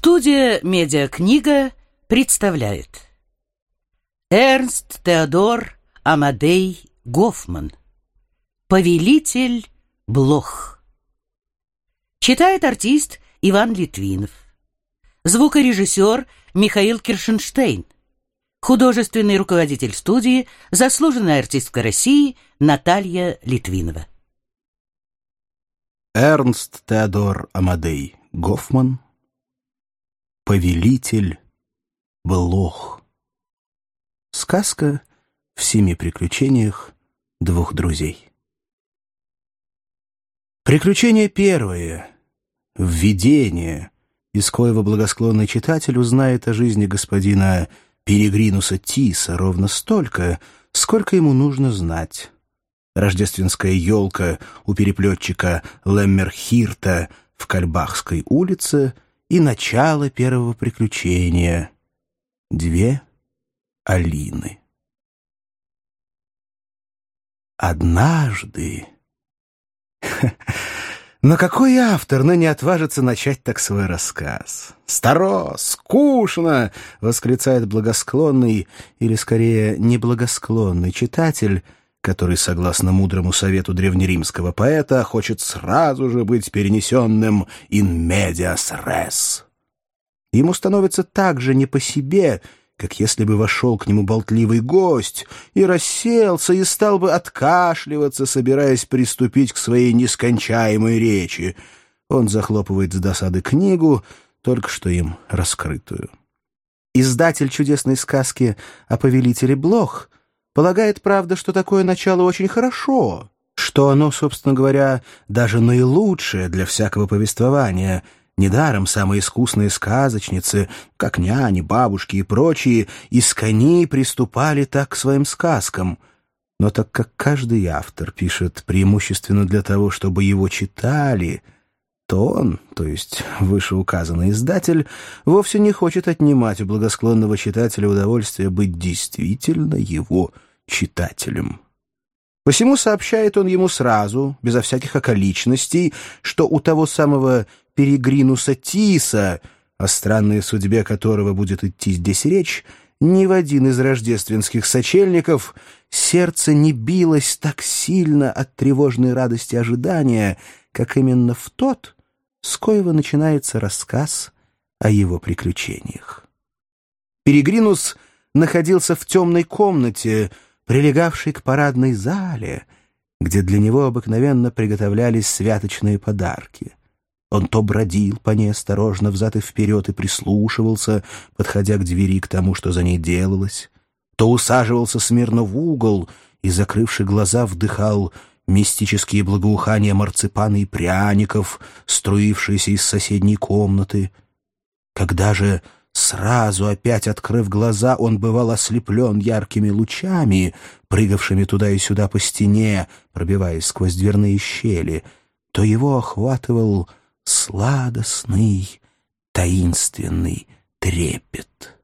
Студия «Медиакнига» представляет Эрнст Теодор Амадей Гофман. Повелитель Блох. Читает артист Иван Литвинов. Звукорежиссер Михаил Киршенштейн. Художественный руководитель студии, заслуженная артистка России Наталья Литвинова. Эрнст Теодор Амадей Гофман. Повелитель Блох. Сказка в 7 приключениях двух друзей. Приключение первое. Введение, из коего благосклонный читатель узнает о жизни господина Перегринуса Тиса ровно столько, сколько ему нужно знать. Рождественская елка у переплетчика Леммерхирта в Кальбахской улице и начало первого приключения. 2 Алины. Однажды... Но какой автор ныне отважится начать так свой рассказ? «Старо, скучно!» — восклицает благосклонный, или скорее неблагосклонный читатель, который, согласно мудрому совету древнеримского поэта, хочет сразу же быть перенесенным in medias res. Ему становится так же не по себе, как если бы вошел к нему болтливый гость и расселся, и стал бы откашливаться, собираясь приступить к своей нескончаемой речи. Он захлопывает с досады книгу, только что им раскрытую. Издатель чудесной сказки о повелителе Блох полагает, правда, что такое начало очень хорошо, что оно, собственно говоря, даже наилучшее для всякого повествования. Недаром самые искусные сказочницы, как няни, бабушки и прочие, из коней приступали так к своим сказкам. Но так как каждый автор пишет преимущественно для того, чтобы его читали, то он, то есть вышеуказанный издатель, вовсе не хочет отнимать у благосклонного читателя удовольствие быть действительно его читателем. Посему сообщает он ему сразу, безо всяких околичностей, что у того самого Перегринуса Тиса, о странной судьбе которого будет идти здесь речь, ни в один из рождественских сочельников сердце не билось так сильно от тревожной радости ожидания, как именно в тот, с коего начинается рассказ о его приключениях. Перегринус находился в темной комнате, прилегавшей к парадной зале, где для него обыкновенно приготовлялись святочные подарки. Он то бродил по ней осторожно взад и вперед и прислушивался, подходя к двери к тому, что за ней делалось, то усаживался смирно в угол и, закрывши глаза, вдыхал мистические благоухания марципана и пряников, струившиеся из соседней комнаты. Когда же, сразу опять открыв глаза, он бывал ослеплен яркими лучами, прыгавшими туда и сюда по стене, пробиваясь сквозь дверные щели, то его охватывал сладостный, таинственный трепет.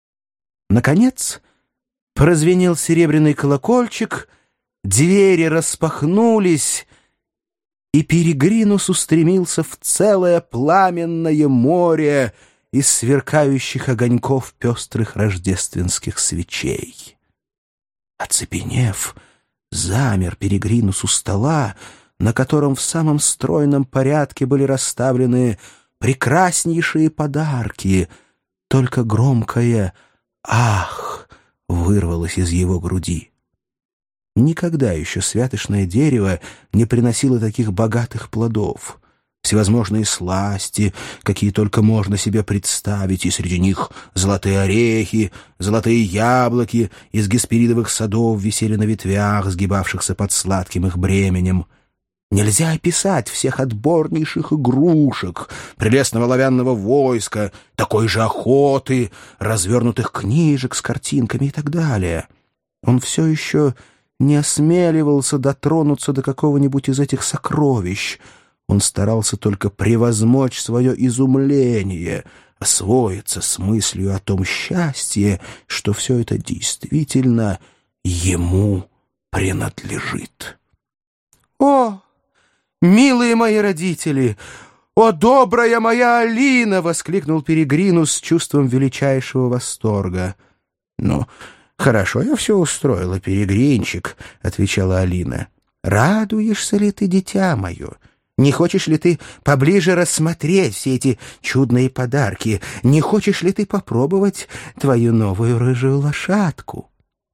Наконец прозвенел серебряный колокольчик, двери распахнулись, и Перегринус устремился в целое пламенное море из сверкающих огоньков пестрых рождественских свечей. Оцепенев, замер Перегринус у стола, на котором в самом стройном порядке были расставлены прекраснейшие подарки. Только громкое «Ах!» вырвалось из его груди. Никогда еще святочное дерево не приносило таких богатых плодов. Всевозможные сласти, какие только можно себе представить, и среди них золотые орехи, золотые яблоки из гесперидовых садов висели на ветвях, сгибавшихся под сладким их бременем. Нельзя описать всех отборнейших игрушек, прелестного оловянного войска, такой же охоты, развернутых книжек с картинками и так далее. Он все еще не осмеливался дотронуться до какого-нибудь из этих сокровищ. Он старался только превозмочь свое изумление, освоиться с мыслью о том счастье, что все это действительно ему принадлежит. «О, милые мои родители! «О, добрая моя Алина!» — воскликнул Перегринус с чувством величайшего восторга. «Ну, хорошо я все устроила, Перегринчик», — отвечала Алина. «Радуешься ли ты, дитя мое? Не хочешь ли ты поближе рассмотреть все эти чудные подарки? Не хочешь ли ты попробовать твою новую рыжую лошадку?»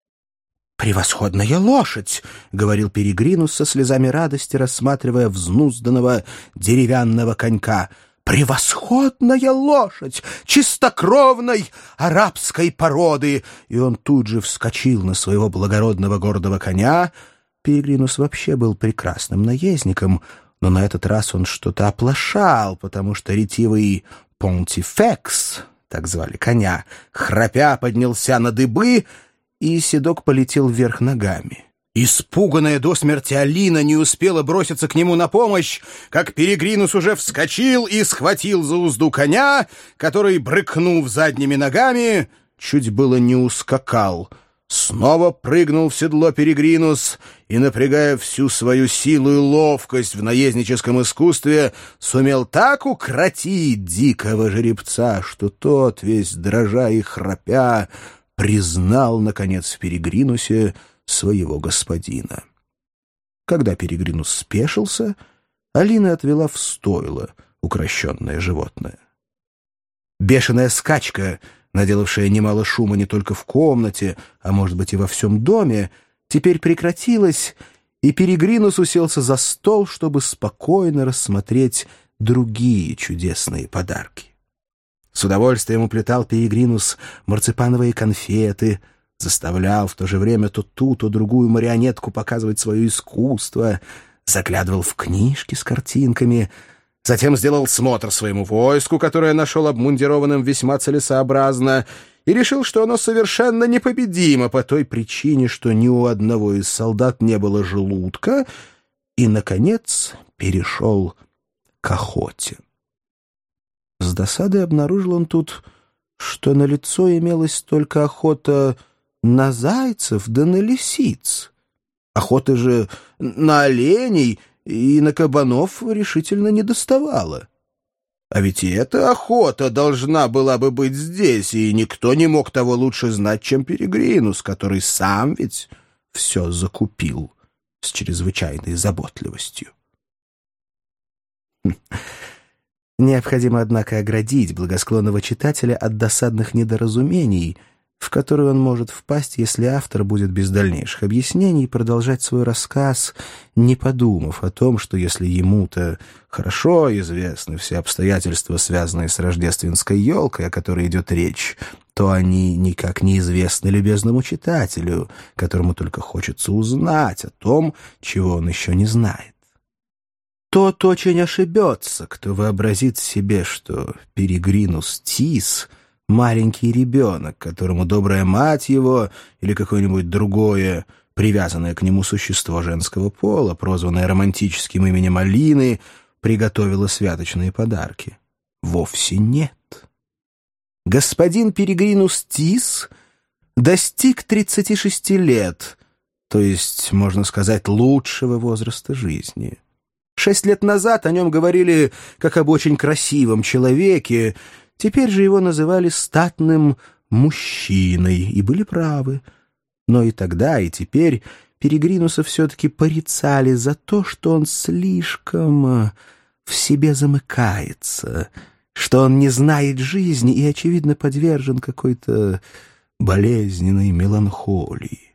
«Превосходная лошадь!» — говорил Перегринус со слезами радости, рассматривая взнузданного деревянного конька. «Превосходная лошадь! Чистокровной арабской породы!» И он тут же вскочил на своего благородного гордого коня. Перегринус вообще был прекрасным наездником, но на этот раз он что-то оплошал, потому что ретивый Понтифекс, так звали коня, храпя поднялся на дыбы, и седок полетел вверх ногами. Испуганная до смерти Алина не успела броситься к нему на помощь, как Перегринус уже вскочил и схватил за узду коня, который, брыкнув задними ногами, чуть было не ускакал. Снова прыгнул в седло Перегринус и, напрягая всю свою силу и ловкость в наездническом искусстве, сумел так укротить дикого жеребца, что тот, весь дрожа и храпя, признал, наконец, в Перегринусе своего господина. Когда Перегринус спешился, Алина отвела в стойло укрощенное животное. Бешеная скачка, наделавшая немало шума не только в комнате, а, может быть, и во всем доме, теперь прекратилась, и Перегринус уселся за стол, чтобы спокойно рассмотреть другие чудесные подарки. С удовольствием уплетал Перегринус марципановые конфеты, заставлял в то же время то ту, то другую марионетку показывать свое искусство, заглядывал в книжки с картинками, затем сделал смотр своему войску, которое нашел обмундированным весьма целесообразно, и решил, что оно совершенно непобедимо по той причине, что ни у одного из солдат не было желудка, и, наконец, перешел к охоте. С досадой обнаружил он тут, что на лицо имелась только охота на зайцев да на лисиц. Охоты же на оленей и на кабанов решительно не доставало. А ведь и эта охота должна была бы быть здесь, и никто не мог того лучше знать, чем Перегринус, который сам ведь все закупил с чрезвычайной заботливостью. Необходимо, однако, оградить благосклонного читателя от досадных недоразумений, в которые он может впасть, если автор будет без дальнейших объяснений продолжать свой рассказ, не подумав о том, что если ему-то хорошо известны все обстоятельства, связанные с рождественской елкой, о которой идет речь, то они никак не известны любезному читателю, которому только хочется узнать о том, чего он еще не знает. Тот очень ошибется, кто вообразит себе, что Перегринус Тис — маленький ребенок, которому добрая мать его или какое-нибудь другое, привязанное к нему существо женского пола, прозванное романтическим именем Алины, приготовило святочные подарки. Вовсе нет. Господин Перегринус Тис достиг 36 лет, то есть, можно сказать, лучшего возраста жизни. 6 лет назад о нем говорили как об очень красивом человеке, теперь же его называли статным мужчиной, и были правы. Но и тогда, и теперь Перегринуса все-таки порицали за то, что он слишком в себе замыкается, что он не знает жизни и, очевидно, подвержен какой-то болезненной меланхолии.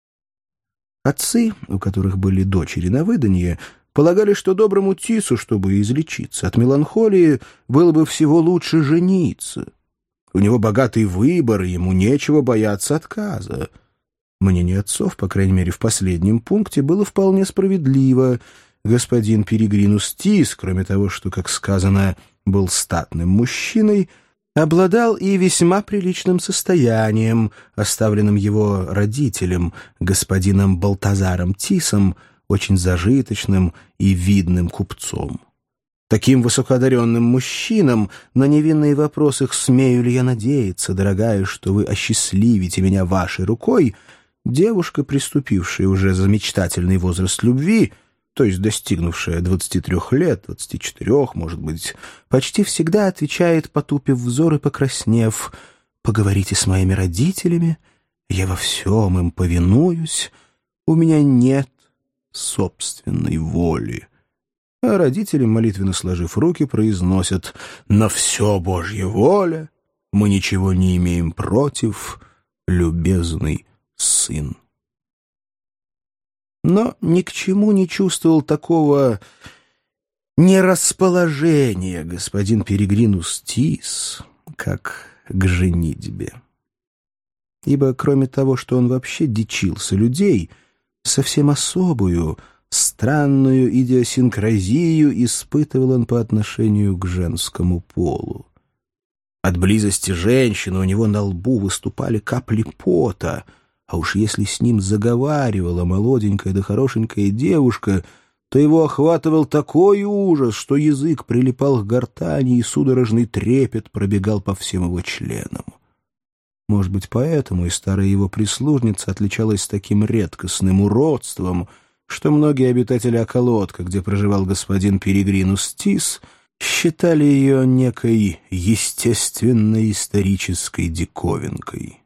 Отцы, у которых были дочери на выданье, полагали, что доброму Тису, чтобы излечиться от меланхолии, было бы всего лучше жениться. У него богатый выбор, и ему нечего бояться отказа. Мнение отцов, по крайней мере в последнем пункте, было вполне справедливо. Господин Перегринус Тис, кроме того, что, как сказано, был статным мужчиной, обладал и весьма приличным состоянием, оставленным его родителем, господином Балтазаром Тисом, очень зажиточным и видным купцом. Таким высокоодаренным мужчинам на невинные вопросы «Смею ли я надеяться, дорогая, что вы осчастливите меня вашей рукой?» девушка, приступившая уже за мечтательный возраст любви, то есть достигнувшая 23 лет, 24, может быть, почти всегда отвечает, потупив взор и покраснев: «Поговорите с моими родителями, я во всем им повинуюсь, у меня нет собственной воли». А родители, молитвенно сложив руки, произносят: «На все Божья воля, мы ничего не имеем против, любезный сын». Но ни к чему не чувствовал такого нерасположения господин Перегринус Тис, как к женитьбе. Ибо кроме того, что он вообще дичился людей, совсем особую, странную идиосинкразию испытывал он по отношению к женскому полу. От близости женщины у него на лбу выступали капли пота, а уж если с ним заговаривала молоденькая да хорошенькая девушка, то его охватывал такой ужас, что язык прилипал к гортани, и судорожный трепет пробегал по всем его членам. Может быть, поэтому и старая его прислужница отличалась таким редкостным уродством, что многие обитатели околотка, где проживал господин Перегринус Тис, считали ее некой естественной исторической диковинкой.